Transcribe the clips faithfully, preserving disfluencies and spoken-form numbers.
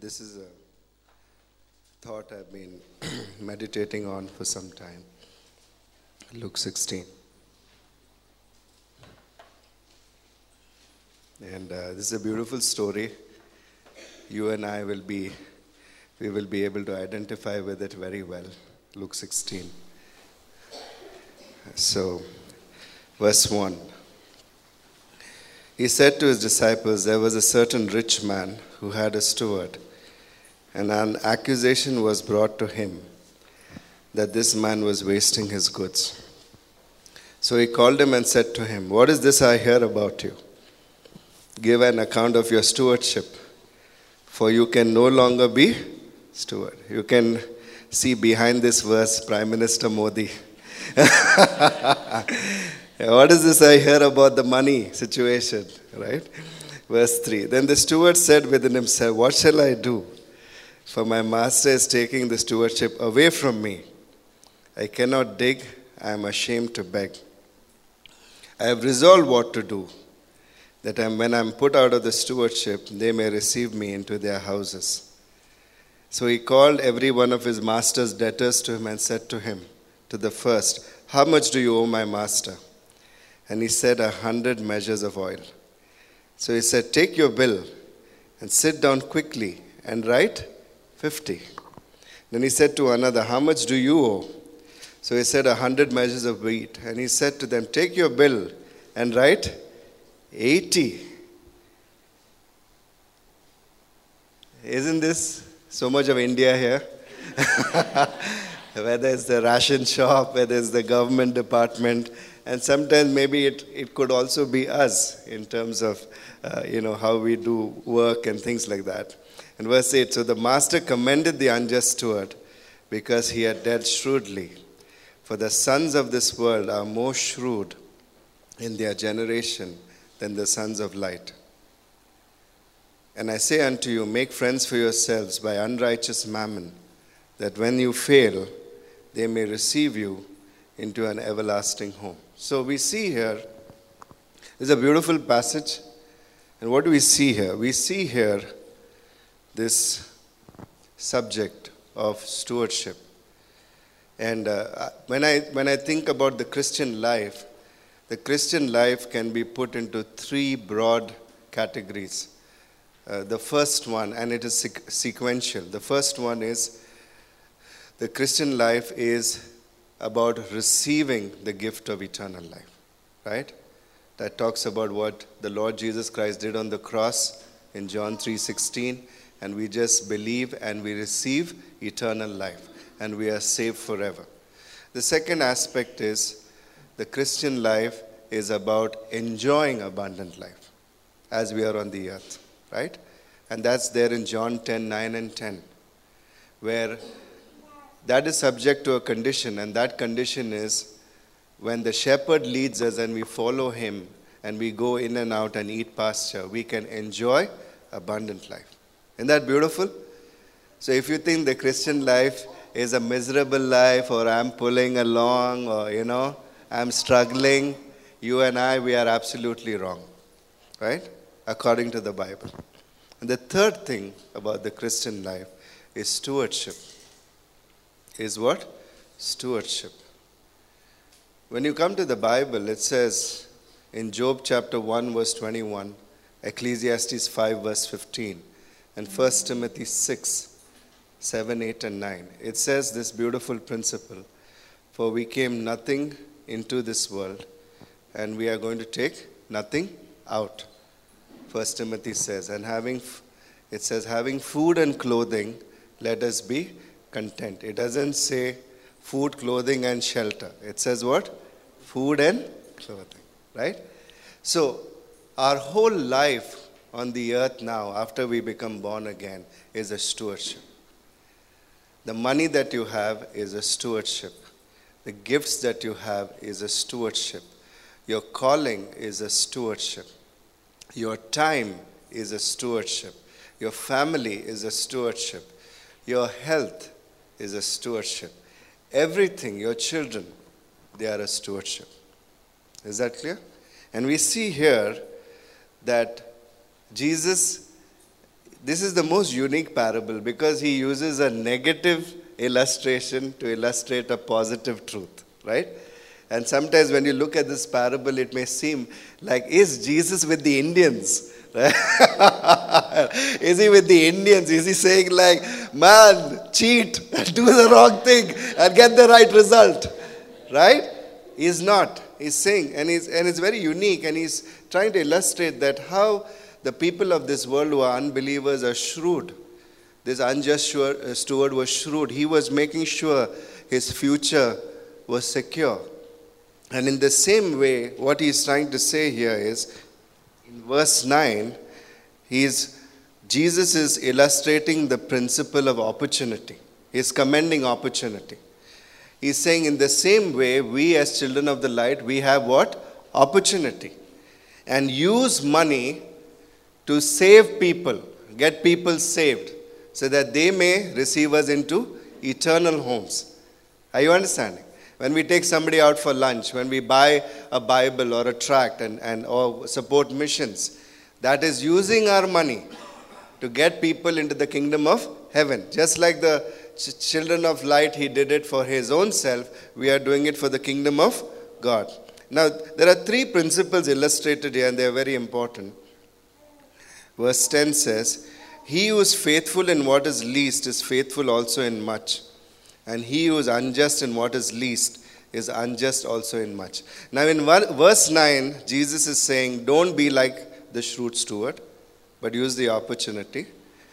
This is a thought I've been meditating on for some time. Luke sixteen. And uh, this is a beautiful story. You and I will be, we will be able to identify with it very well. Luke sixteen. So, verse one. He said to his disciples, there was a certain rich man who had a steward, and an accusation was brought to him that this man was wasting his goods. So he called him and said to him, what is this I hear about you? Give an account of your stewardship, for you can no longer be steward. You can see behind this verse Prime Minister Modi. What is this I hear about the money situation, right? Verse three. Then the steward said within himself, what shall I do? For my master is taking the stewardship away from me. I cannot dig, I am ashamed to beg. I have resolved what to do, that I, when I am put out of the stewardship, they may receive me into their houses. So he called every one of his master's debtors to him and said to him, to the first, how much do you owe my master? And he said, a hundred measures of oil. So he said, take your bill and sit down quickly and write fifty. Then he said to another, how much do you owe? So he said, a hundred measures of wheat. And he said to them, take your bill and write eighty. Isn't this so much of India here? Whether it's the ration shop, whether it's the government department, and sometimes maybe it, it could also be us in terms of, uh, you know, how we do work and things like that. And verse eight, so the master commended the unjust steward because he had dealt shrewdly. For the sons of this world are more shrewd in their generation than the sons of light. And I say unto you, make friends for yourselves by unrighteous mammon, that when you fail, they may receive you into an everlasting home. So we see here, there's a beautiful passage. And what do we see here? We see here this subject of stewardship. And uh, when I when I think about the Christian life, the Christian life can be put into three broad categories. Uh, the first one, and it is sequ- sequential. The first one is the Christian life is about receiving the gift of eternal life, right? That talks about what the Lord Jesus Christ did on the cross in John three sixteen, and we just believe and we receive eternal life, and we are saved forever. The second aspect is the Christian life is about enjoying abundant life as we are on the earth, right? And that's there in John ten, nine and ten, where that is subject to a condition, and that condition is when the shepherd leads us and we follow him and we go in and out and eat pasture, we can enjoy abundant life. Isn't that beautiful? So if you think the Christian life is a miserable life, or I'm pulling along, or, you know, I'm struggling, you and I, we are absolutely wrong, right? According to the Bible. And the third thing about the Christian life is stewardship. Is what? Stewardship. When you come to the Bible, it says in Job chapter one verse twenty-one, Ecclesiastes five verse fifteen, and First Timothy six, seven, eight and nine. It says this beautiful principle, for we came nothing into this world, and we are going to take nothing out. First Timothy says, and having, it says, having food and clothing, let us be content. It doesn't say food, clothing, and shelter. It says what? Food and clothing, right? So, our whole life on the earth now, after we become born again, is a stewardship. The money that you have is a stewardship. The gifts that you have is a stewardship. Your calling is a stewardship. Your time is a stewardship. Your family is a stewardship. Your health is a stewardship. Everything, your children, they are a stewardship. Is that clear? And we see here that Jesus this is the most unique parable because he uses a negative illustration to illustrate a positive truth, right? And sometimes when you look at this parable, it may seem like, is Jesus with the Indians? Is he with the Indians? Is he saying like, man, cheat, do the wrong thing and get the right result? Right? He's not. He's saying, and, he's, and it's very unique, and he's trying to illustrate that how the people of this world who are unbelievers are shrewd. This unjust steward was shrewd. He was making sure his future was secure. And in the same way, what he's trying to say here is, in verse nine, he's, Jesus is illustrating the principle of opportunity. He's commending opportunity. He's saying in the same way, we as children of the light, we have what? Opportunity. And use money to save people, get people saved, so that they may receive us into eternal homes. Are you understanding? When we take somebody out for lunch, when we buy a Bible or a tract and, and or support missions, that is using our money to get people into the kingdom of heaven. Just like the ch- children of light, he did it for his own self, we are doing it for the kingdom of God. Now, there are three principles illustrated here, and they are very important. Verse ten says, he who is faithful in what is least is faithful also in much. And he who is unjust in what is least is unjust also in much. Now in verse nine, Jesus is saying, don't be like the shrewd steward, but use the opportunity.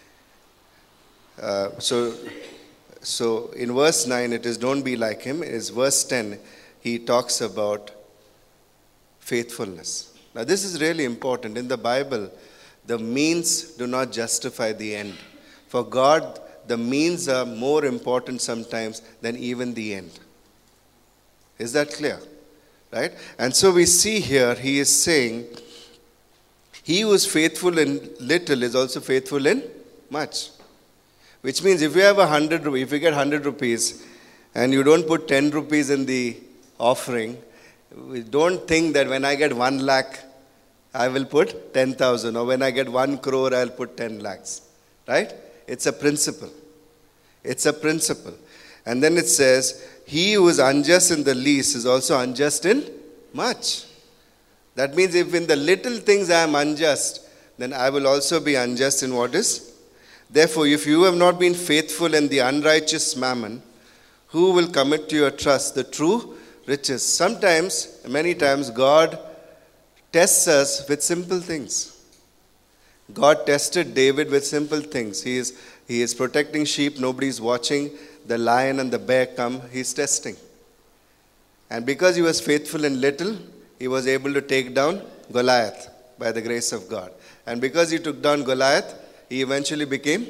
Uh, so, so in verse nine, it is don't be like him. Is verse ten, he talks about faithfulness. Now this is really important. In the Bible, the means do not justify the end. For God, the means are more important sometimes than even the end. Is that clear? Right? And so we see here, he is saying, he who is faithful in little is also faithful in much. Which means if you have a hundred, if you get hundred rupees and you don't put ten rupees in the offering, don't think that when I get one lakh, I will put ten thousand, or when I get one crore, I'll put ten lakhs. Right? It's a principle. It's a principle. And then it says, he who is unjust in the least is also unjust in much. That means if in the little things I am unjust, then I will also be unjust in what is. Therefore, if you have not been faithful in the unrighteous mammon, who will commit to your trust the true riches? Sometimes, many times, God tests us with simple things. God tested David with simple things. He is, he is protecting sheep. Nobody's watching. The lion and the bear come. He's testing. And because he was faithful in little, he was able to take down Goliath by the grace of God. And because he took down Goliath, he eventually became.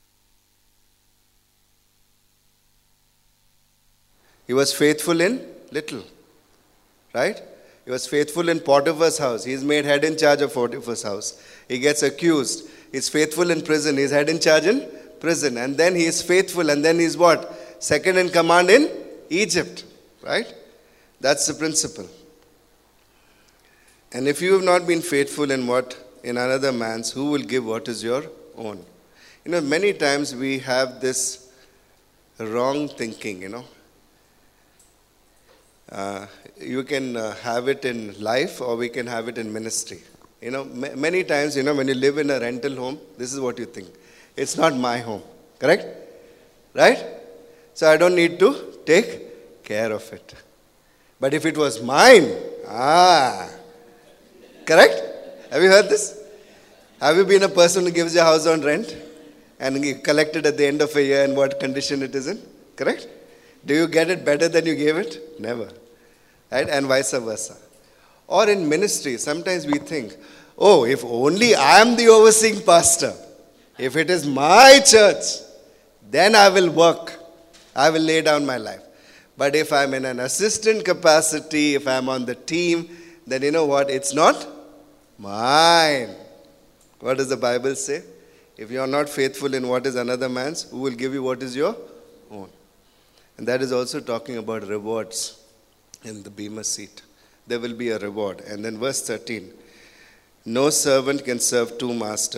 He was faithful in little. Right? He was faithful in Potiphar's house. He's made head in charge of Potiphar's house. He gets accused. He's faithful in prison. He's head in charge in prison. And then he is faithful. And then he's what? Second in command in Egypt. Right? That's the principle. And if you have not been faithful in what? In another man's, who will give what is your own? You know, many times we have this wrong thinking, you know. Uh, you can uh, have it in life, or we can have it in ministry. You know, m- many times, you know, when you live in a rental home, this is what you think. It's not my home. Correct? Right? So I don't need to take care of it. But if it was mine, ah, correct? Have you heard this? Have you been a person who gives your house on rent and you collect it at the end of a year and what condition it is in? Correct? Do you get it better than you gave it? Never. Right? And vice versa. Or in ministry, sometimes we think, oh, if only I am the overseeing pastor, if it is my church, then I will work. I will lay down my life. But if I'm in an assistant capacity, if I'm on the team, then you know what? It's not mine. What does the Bible say? If you are not faithful in what is another man's, who will give you what is your own? And that is also talking about rewards in the Bema seat. There will be a reward. And then verse thirteen. No servant can serve two masters,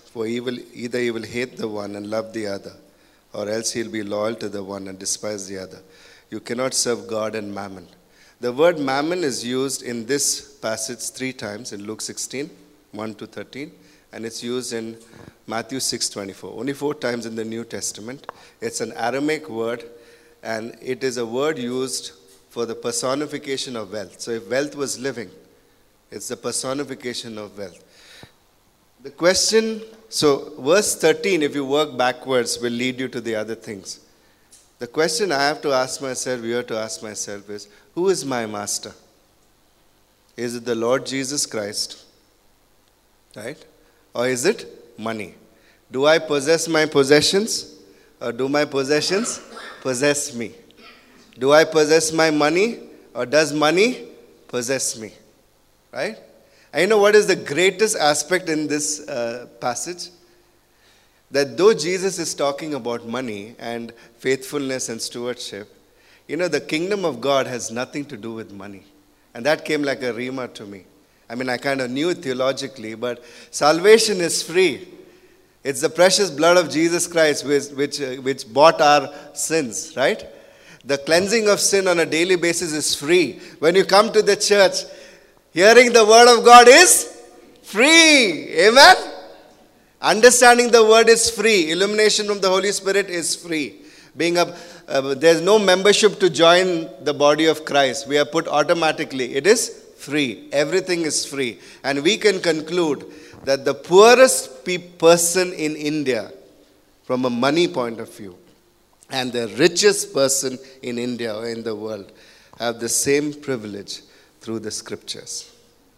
For he will, either he will hate the one and love the other, or else he'll be loyal to the one and despise the other. You cannot serve God and mammon. The word mammon is used in this passage three times in Luke sixteen, one to thirteen, and it's used in Matthew six twenty-four. Only four times in the New Testament. It's an Aramaic word, and it is a word used for the personification of wealth. So if wealth was living, it's the personification of wealth. The question, so verse thirteen, if you work backwards, will lead you to the other things. The question I have to ask myself, you have to ask myself is, who is my master? Is it the Lord Jesus Christ? Right? Or is it money? Do I possess my possessions? Or do my possessions possess me? Do I possess my money? Or does money possess me? Right? And you know what is the greatest aspect in this uh, passage? That though Jesus is talking about money and faithfulness and stewardship, you know, the kingdom of God has nothing to do with money. And that came like a rhema to me. I mean, I kind of knew it theologically, but salvation is free. It's the precious blood of Jesus Christ which, which, uh, which bought our sins, right? The cleansing of sin on a daily basis is free. When you come to the church, hearing the word of God is free. Amen? Understanding the word is free. Illumination from the Holy Spirit is free. Being a, uh, there's no membership to join the body of Christ. We are put automatically. It is free. Everything is free. And we can conclude that the poorest pe- person in India, from a money point of view, and the richest person in India or in the world have the same privilege through the scriptures.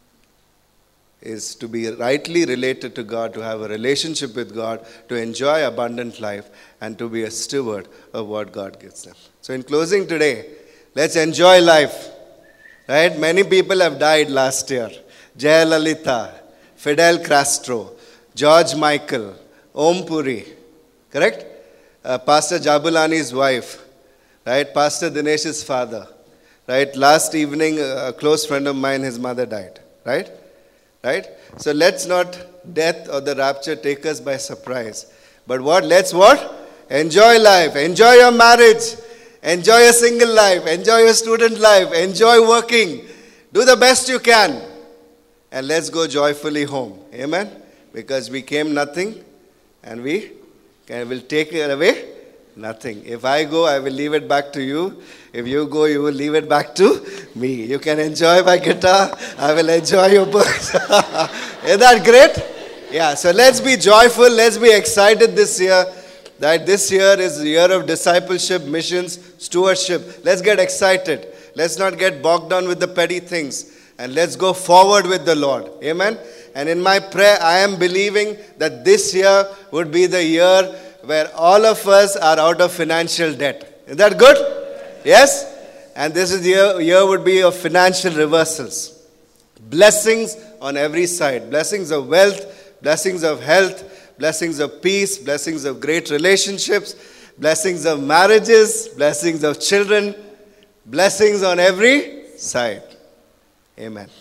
Is to be rightly related to God, to have a relationship with God, to enjoy abundant life, and to be a steward of what God gives them. So in closing today, let's enjoy life. Right? Many people have died last year. Jayalalitha, Fidel Castro, George Michael, Om Puri. Correct? Uh, Pastor Jabulani's wife. Right? Pastor Dinesh's father. Right? Last evening, a close friend of mine, his mother died. Right? Right? So let's not death or the rapture take us by surprise. But what? Let's what? Enjoy life. Enjoy your marriage. Enjoy your single life. Enjoy your student life. Enjoy working. Do the best you can. And let's go joyfully home. Amen? Because we came nothing and we can, will take it away nothing. If I go, I will leave it back to you. If you go, you will leave it back to me. You can enjoy my guitar. I will enjoy your books. Isn't that great? Yeah, so let's be joyful. Let's be excited this year. That this year is the year of discipleship, missions, stewardship. Let's get excited. Let's not get bogged down with the petty things. And let's go forward with the Lord. Amen? And in my prayer, I am believing that this year would be the year where all of us are out of financial debt. Is that good? Yes? And this is the year, year would be of financial reversals. Blessings on every side. Blessings of wealth, blessings of health, blessings of peace, blessings of great relationships, blessings of marriages, blessings of children, blessings on every side. Amen.